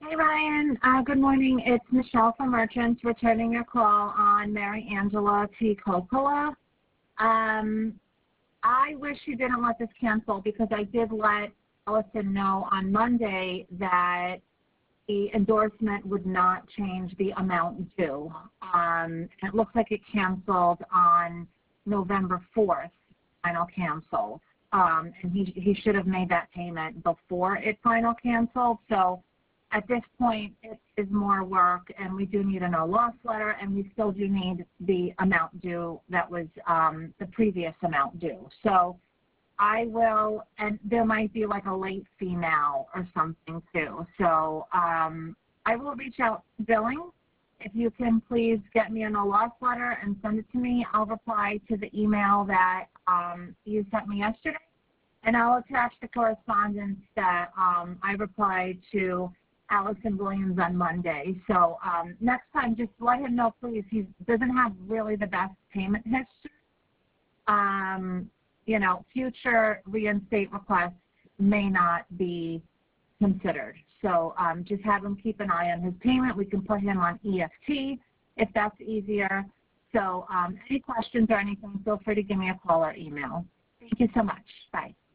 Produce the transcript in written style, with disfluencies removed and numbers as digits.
Hey Ryan, good morning. It's Michelle from Merchants returning your call on Mary Angela T. Coppola. I wish you didn't let this cancel because I did let Allison know on Monday that the endorsement would not change the amount due. It looks like it canceled on November 4th, final canceled. And he should have made that payment before it final canceled. So at this point, it is more work, and we do need a no loss letter, and we still do need the amount due that was the previous amount due. So I will, and there might be like a late fee now or something too. So I will reach out to billing. If you can please get me a no loss letter and send it to me, I'll reply to the email that you sent me yesterday, and I'll attach the correspondence that I replied to Allison Williams on Monday. So next time, just let him know, please. He doesn't have really the best payment history. You know, future reinstate requests may not be considered. So just have him keep an eye on his payment. We can put him on EFT if that's easier. So any questions or anything, feel free to give me a call or email. Thank you so much. Bye.